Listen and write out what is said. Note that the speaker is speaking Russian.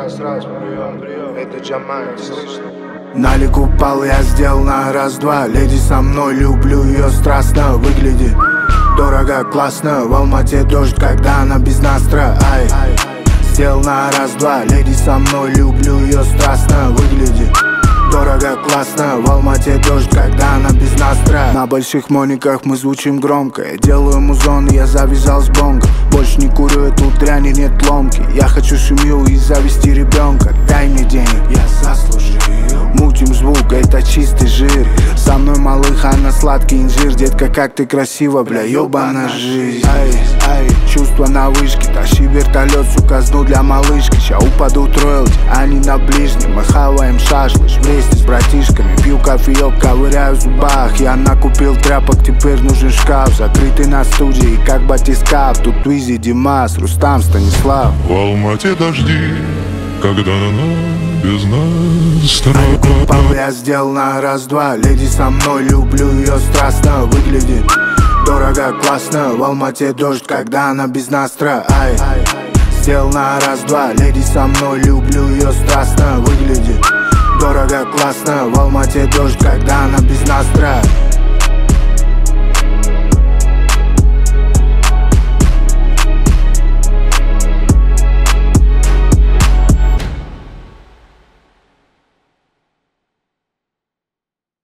Это Джамаль, слышно? Налик упал, я сделал на раз-два. Леди со мной, люблю ее страстно. Выглядит дорого, классно. В Алмате дождь, когда она без настроя. Ай, сделал на раз-два. Леди со мной, люблю ее страстно. Выглядит дорого, классно. В Алмате дождь, когда она без настроя. На больших мониках мы звучим громко. Я делаю музон, я завязал с бонго. Больше не курю эту дрянь, нет ломки. Я хочу семью и завести ребенка. Дай мне денег, я заслужил. Мутим звук, это чистый жир. Со мной малыха, она сладкий инжир. Детка, как ты красива, бля, ёбана жизнь. Ай, чувства на вышке. Тащи вертолет, сука, сну для малышки. Ща упадут роялти, они на ближнем. Мы хаваем шашлык вместе с братишками. Пью кофеек, ковыряю в зубах. Я накупил тряпок, теперь нужен шкаф. Закрытый на студии, как батискаф. Тут Уизи, Димас, Рустам, Станислав. В Алмате дожди, когда без настроя. Я сделал на раз-два. Леди со мной, люблю ее страстно. Выглядит дорого, классно. В Алмате дождь, когда она без настроя. Ай, сделал на раз-два. Леди со мной, люблю ее страстно. Выглядит дорого, классно. В Алмате дождь, когда она без настроя.